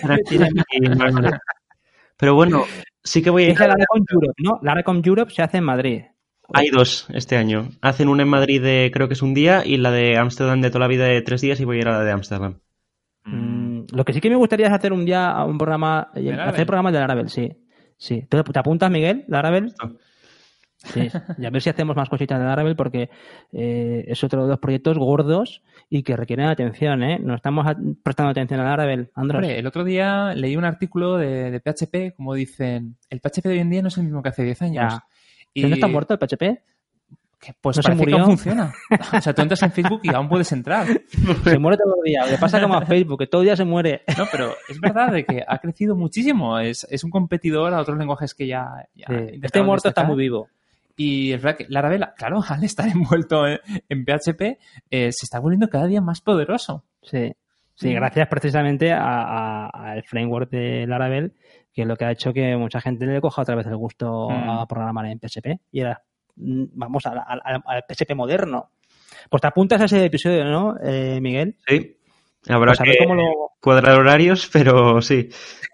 Pero bueno, sí que voy a ir. Es la Aracon Europe, ¿no? La Aracon Europe se hace en Madrid. Hay dos este año. Hacen una en Madrid de, creo que es un día, y la de Ámsterdam de toda la vida de tres días, y voy a ir a la de Ámsterdam. Mm, lo que sí que me gustaría es hacer un día un programa, hacer programas de Laravel, sí. Sí. ¿Te, ¿Te apuntas, Miguel, Laravel? No. Sí, y a ver si hacemos más cositas de Laravel, porque eh, es otro de los proyectos gordos y que requieren atención, ¿eh? No estamos a, prestando atención a Laravel, Andros. Hombre, el otro día leí un artículo de, de P H P, como dicen, el P H P de hoy en día no es el mismo que hace diez años. Ya. Y... ¿No está muerto el P H P? Que pues ¿no parece se murió? Que aún funciona. O sea, tú entras en Facebook y aún puedes entrar. Se muere todo el día. Le pasa como a Facebook, que todo el día se muere. No, pero es verdad de que ha crecido muchísimo. Es, es un competidor a otros lenguajes que ya... ya sí. Este muerto destacar. Está muy vivo. Y es verdad que Laravel, claro, al estar envuelto en, en P H P, eh, se está volviendo cada día más poderoso. Sí, sí, gracias precisamente al framework de Laravel, que es lo que ha hecho que mucha gente le coja otra vez el gusto mm. a programar en P H P. Y ahora vamos al, al, al P H P moderno. Pues te apuntas a ese episodio, ¿no, eh, Miguel? Sí. Habrá pues que cómo lo... cuadrar horarios, pero sí.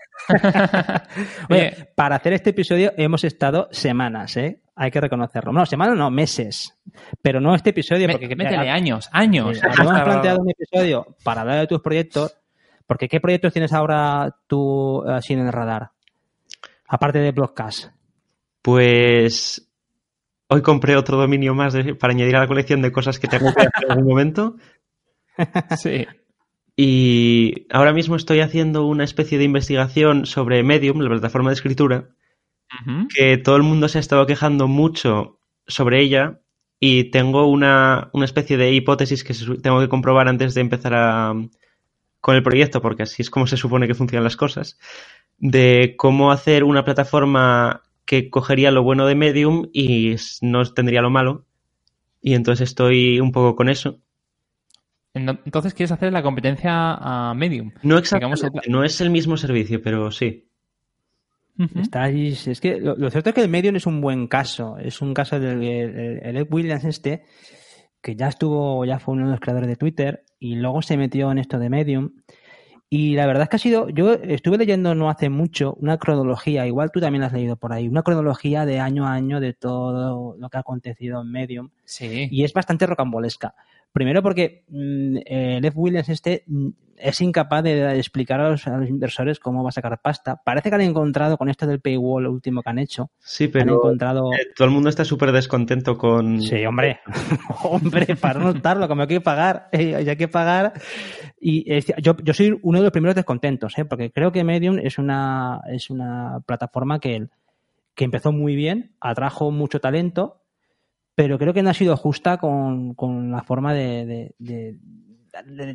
Oye, para hacer este episodio hemos estado semanas, ¿eh? Hay que reconocerlo. No, semanas no, meses. Pero no este episodio. Me, porque métele años, años. Eh, hemos planteado un episodio para hablar de tus proyectos. Porque ¿qué proyectos tienes ahora tú así en el radar? Aparte de Blogcast. Pues hoy compré otro dominio más de, para añadir a la colección de cosas que tengo que hacer en algún momento. Sí. Y ahora mismo estoy haciendo una especie de investigación sobre Medium, la plataforma de escritura, uh-huh. que todo el mundo se ha estado quejando mucho sobre ella, y tengo una, una especie de hipótesis que tengo que comprobar antes de empezar a, con el proyecto, porque así es como se supone que funcionan las cosas, de cómo hacer una plataforma que cogería lo bueno de Medium y no tendría lo malo, y entonces estoy un poco con eso. Entonces, ¿quieres hacer la competencia a Medium? No exactamente, Digamos, no es el mismo servicio, pero sí. Uh-huh. Estáis, es que lo, lo cierto es que el Medium es un buen caso. Es un caso del el, el Ed Williams este, que ya estuvo, ya fue uno de los creadores de Twitter, y luego se metió en esto de Medium. Y la verdad es que ha sido, yo estuve leyendo no hace mucho una cronología, igual tú también la has leído por ahí, una cronología de año a año de todo lo que ha acontecido en Medium. Sí. Y es bastante rocambolesca. Primero porque mmm, eh, Lev Williams este mmm, es incapaz de, de explicar a los, a los inversores cómo va a sacar pasta. Parece que han encontrado con esto del paywall, lo último que han hecho. Sí, pero han encontrado... eh, todo el mundo está súper descontento con... Sí, hombre. hombre, para no notarlo, como hay que pagar, eh, hay que pagar. Y eh, yo, yo soy uno de los primeros descontentos, ¿eh? Porque creo que Medium es una, es una plataforma que, que empezó muy bien, atrajo mucho talento, pero creo que no ha sido justa con, con la forma de, de, de, de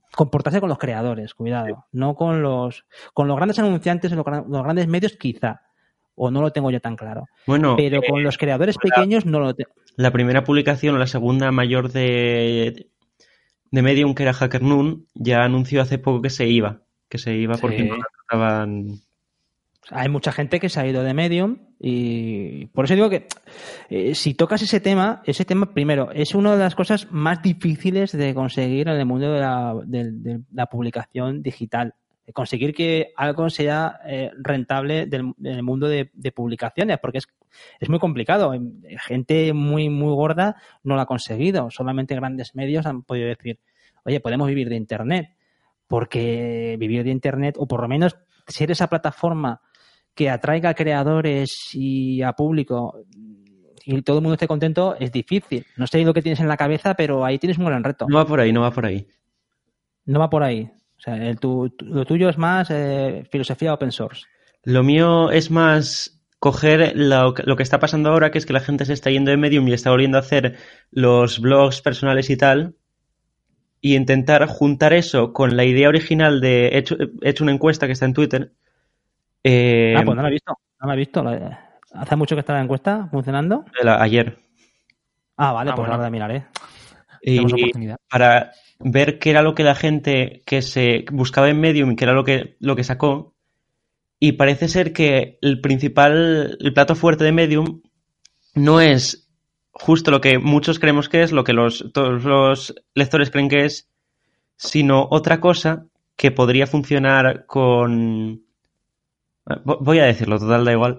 comportarse con los creadores, cuidado, sí. no con los con los grandes anunciantes, los, los grandes medios quizá, o no lo tengo yo tan claro. Bueno, pero eh, con los creadores pequeños la, no lo tengo. La primera publicación o la segunda mayor de, de Medium, que era HackerNoon, ya anunció hace poco que se iba, que se iba porque sí. no la trataban. Hay mucha gente que se ha ido de Medium y por eso digo que eh, si tocas ese tema, ese tema primero es una de las cosas más difíciles de conseguir en el mundo de la, de, de la publicación digital. Conseguir que algo sea eh, rentable del, del mundo de, de publicaciones, porque es, es muy complicado. Gente muy, muy gorda no lo ha conseguido. Solamente grandes medios han podido decir, oye, podemos vivir de Internet, porque vivir de Internet, o por lo menos ser esa plataforma que atraiga a creadores y a público y todo el mundo esté contento, es difícil. No sé lo que tienes en la cabeza, pero ahí tienes un gran reto. No va por ahí, no va por ahí. No va por ahí. O sea, el tu, tu, lo tuyo es más eh, filosofía open source. Lo mío es más coger lo, lo que está pasando ahora, que es que la gente se está yendo de Medium y está volviendo a hacer los blogs personales y tal, y intentar juntar eso con la idea original de... He hecho, he hecho una encuesta que está en Twitter. Eh, ah, pues no la he visto. No la he visto. ¿Hace mucho que está la encuesta funcionando? La, ayer. Ah, vale, ah, pues bueno. Ahora la miraré. Y oportunidad. Para ver qué era lo que la gente que se buscaba en Medium y qué era lo que, lo que sacó. Y parece ser que el principal, el plato fuerte de Medium no es justo lo que muchos creemos que es, lo que los, todos los lectores creen que es, sino otra cosa que podría funcionar con... Voy a decirlo, total, da igual.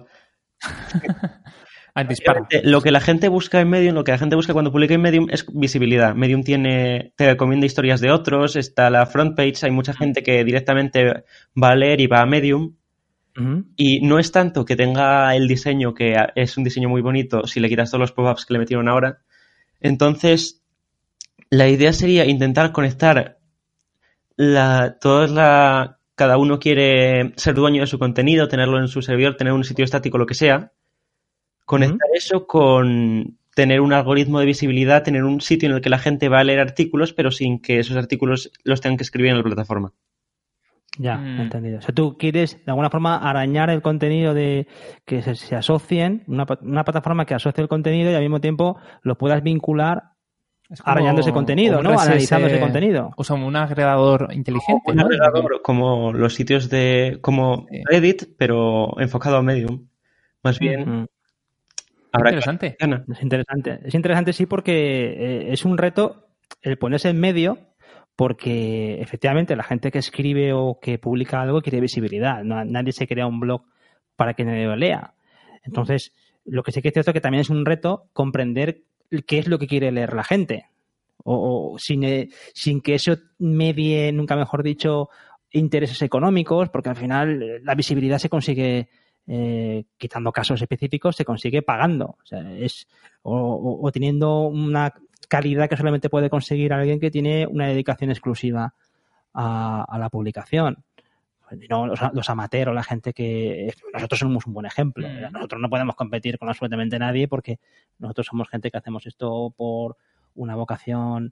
Lo que la gente busca en Medium, lo que la gente busca cuando publica en Medium es visibilidad. Medium tiene, te recomienda historias de otros, está la front page, hay mucha gente que directamente va a leer y va a Medium. Uh-huh. Y no es tanto que tenga el diseño, que es un diseño muy bonito, si le quitas todos los pop-ups que le metieron ahora. Entonces, la idea sería intentar conectar la, todas la... Cada uno quiere ser dueño de su contenido, tenerlo en su servidor, tener un sitio estático, lo que sea. Conectar uh-huh. eso con tener un algoritmo de visibilidad, tener un sitio en el que la gente va a leer artículos, pero sin que esos artículos los tengan que escribir en la plataforma. Ya, mm. entendido. O sea, tú quieres, de alguna forma, arañar el contenido de que se, se asocien, una, una plataforma que asocie el contenido y al mismo tiempo lo puedas vincular arañando ese contenido, ¿no? Analizando ese contenido. O sea, un agregador inteligente, un ¿no? agregador como los sitios de... como sí. Reddit, pero enfocado a Medium. Más bien... Mm-hmm. Interesante. Que... Es interesante. Es interesante, sí, porque eh, es un reto el ponerse en medio, porque efectivamente la gente que escribe o que publica algo quiere visibilidad. No, nadie se crea un blog para que nadie lo lea. Entonces, lo que sí que es cierto es que también es un reto comprender qué es lo que quiere leer la gente. O, o sin, eh, sin que eso medie, nunca mejor dicho, intereses económicos, porque al final la visibilidad se consigue, eh, quitando casos específicos, se consigue pagando. O sea, es, o, o, o teniendo una calidad que solamente puede conseguir alguien que tiene una dedicación exclusiva a, a la publicación. No, los, los amateurs, la gente que... Nosotros somos un buen ejemplo. Mm. Nosotros no podemos competir con absolutamente nadie porque nosotros somos gente que hacemos esto por una vocación...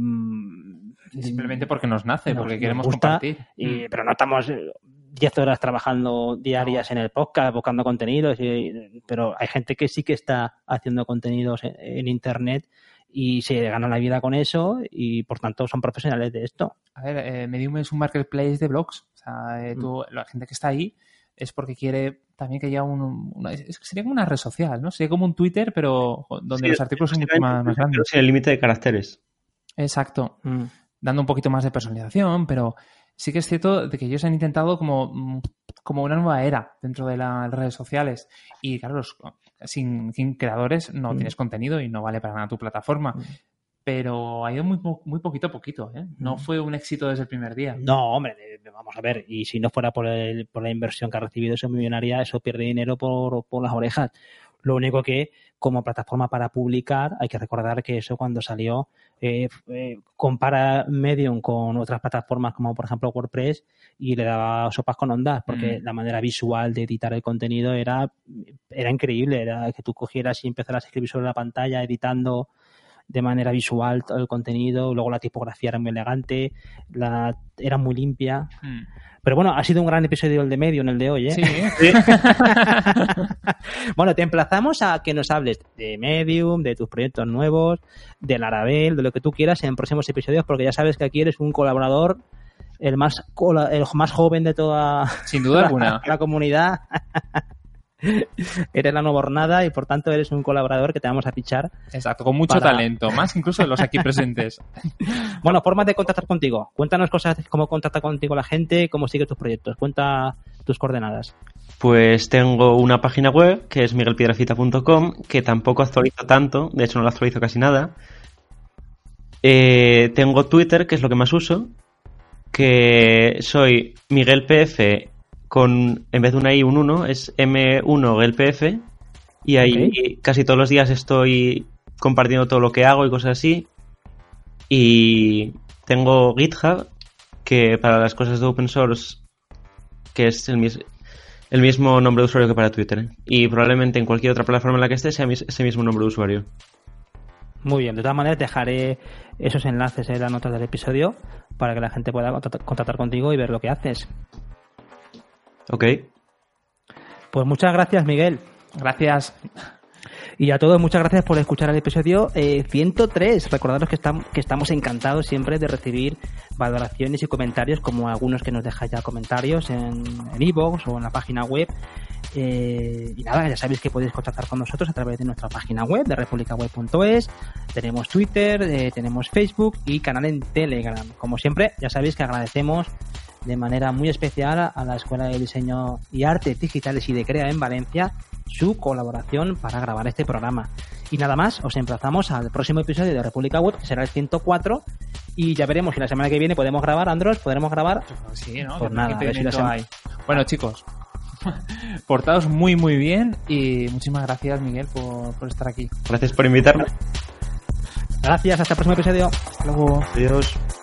Mmm, simplemente porque nos nace, nos, porque nos queremos gusta, compartir. Y, mm. Pero no estamos diez horas trabajando diarias no. en el podcast, buscando contenidos. Y, pero hay gente que sí que está haciendo contenidos en, en Internet y se ganan la vida con eso y, por tanto, son profesionales de esto. A ver, eh, Medium es un marketplace de blogs. O sea, eh, tú, la gente que está ahí es porque quiere también que haya un... Una, es, sería como una red social, ¿no? Sería como un Twitter, pero donde sí, los artículos son mucho más, más grandes. Sin el límite de caracteres. Exacto. Mm. Dando un poquito más de personalización, pero sí que es cierto de que ellos han intentado como, como una nueva era dentro de las redes sociales. Y claro, los, sin, sin creadores no mm. tienes contenido y no vale para nada tu plataforma. Mm. Pero ha ido muy, muy poquito a poquito, ¿eh? No fue un éxito desde el primer día. No, hombre, vamos a ver. Y si no fuera por, el, por la inversión que ha recibido esa millonaria, eso pierde dinero por, por las orejas. Lo único que, como plataforma para publicar, hay que recordar que eso cuando salió, eh, eh, compara Medium con otras plataformas como, por ejemplo, WordPress y le daba sopas con ondas, porque mm. la manera visual de editar el contenido era, era increíble. Era que tú cogieras y empezaras a escribir sobre la pantalla editando de manera visual todo el contenido, luego la tipografía era muy elegante, la era muy limpia. Mm. Pero bueno, ha sido un gran episodio el de Medium, el de hoy, ¿eh? Sí. sí. Bueno, te emplazamos a que nos hables de Medium, de tus proyectos nuevos, de Laravel, de lo que tú quieras en próximos episodios, porque ya sabes que aquí eres un colaborador, el más el más joven de toda Sin duda la, alguna. la comunidad. Eres la nueva hornada y por tanto eres un colaborador que te vamos a fichar. Exacto, con mucho para... talento, más incluso de los aquí presentes. Bueno, formas de contactar contigo. Cuéntanos cosas, cómo contacta contigo la gente, cómo sigue tus proyectos. Cuenta tus coordenadas. Pues tengo una página web que es miguel piedrafita punto com, que tampoco actualizo tanto, de hecho no la actualizo casi nada. Eh, tengo Twitter, que es lo que más uso, que soy Miguel P F con, en vez de una I, un uno, es eme uno G L P F, y ahí okay. casi todos los días estoy compartiendo todo lo que hago y cosas así. Y tengo GitHub, que para las cosas de open source, que es el, mis, el mismo nombre de usuario que para Twitter, ¿eh? Y probablemente en cualquier otra plataforma en la que esté sea ese mismo nombre de usuario. Muy bien, de todas maneras dejaré esos enlaces en las notas del episodio para que la gente pueda contactar contigo y ver lo que haces. Ok. Pues muchas gracias, Miguel. Gracias. Y a todos, muchas gracias por escuchar el episodio eh, ciento tres. Recordaros que, tam- que estamos encantados siempre de recibir valoraciones y comentarios, como algunos que nos dejáis ya comentarios en iVoox o en la página web. Eh, y nada, ya sabéis que podéis contactar con nosotros a través de nuestra página web de republicaweb punto es. Tenemos Twitter, eh, tenemos Facebook y canal en Telegram. Como siempre, ya sabéis que agradecemos de manera muy especial a la Escuela de Diseño y Artes Digitales y de Crea en Valencia su colaboración para grabar este programa. Y nada más, os emplazamos al próximo episodio de República Web, que será el ciento cuatro, y ya veremos si la semana que viene podemos grabar, Andros, podremos grabar. Sí, ¿no? Pues nada, a ver si la semana... hay. Bueno, chicos, portaos muy muy bien y muchísimas gracias, Miguel, por, por estar aquí. Gracias por invitarme. Gracias, hasta el próximo episodio. Hasta luego. Adiós.